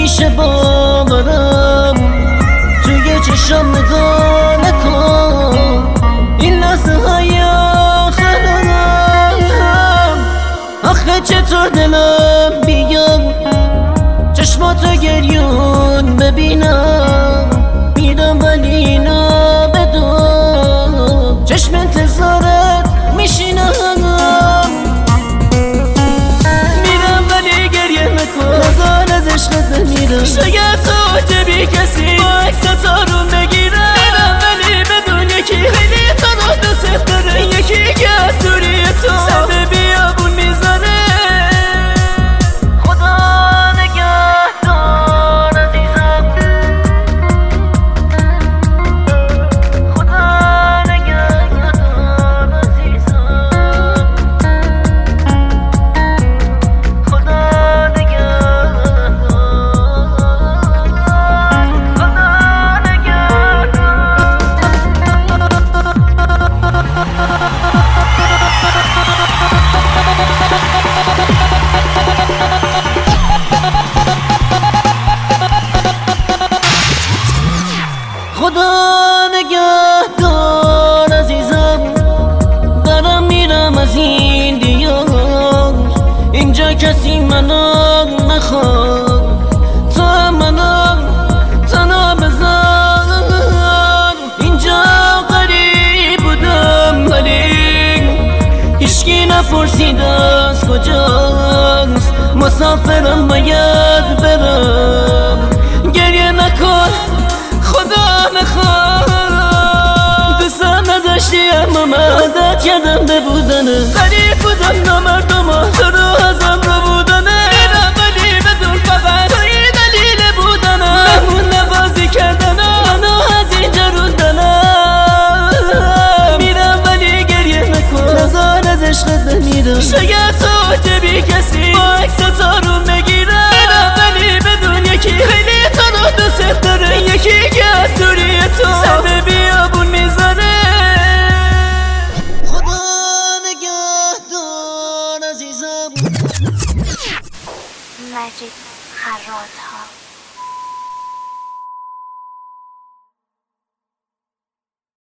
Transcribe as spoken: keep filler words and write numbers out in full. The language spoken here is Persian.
نمیشه باورم توی چشم نگاه نکن این لحظه های آخرم آخه چطور دلم بیام چشماتو گریون ببینم میرم ولی نابدم چشم انتظارت میشینم میرم ولی گریه نکن نزار از عشقت بمیرم شاید تو عجبی کسی با عکستا رو بگیرم میرم ولی بدون یکی خیلی تو رو دوست داره یکی که از دوری تو سر بیابون میذاره خدا نگهدار عزیزم دارم میرم از این دیار اینجا کسی منو نخواد تو منو تنها بذار اینجا غریب بودم ولی هیچکی نپرسید از کجاست مسافرم باید برم گریه نکن خدا نخواد دوستم نداشتی اما من عادت کردم به بودنه غریب بودم نامردم ها تو رو ازم رو بودنه میرم ولی بدون فقط توی دلیل بودنه مهمون نوازی کردنه منو از اینجا روندنه میرم ولی گریه نکن نزار از عشقت بمیرم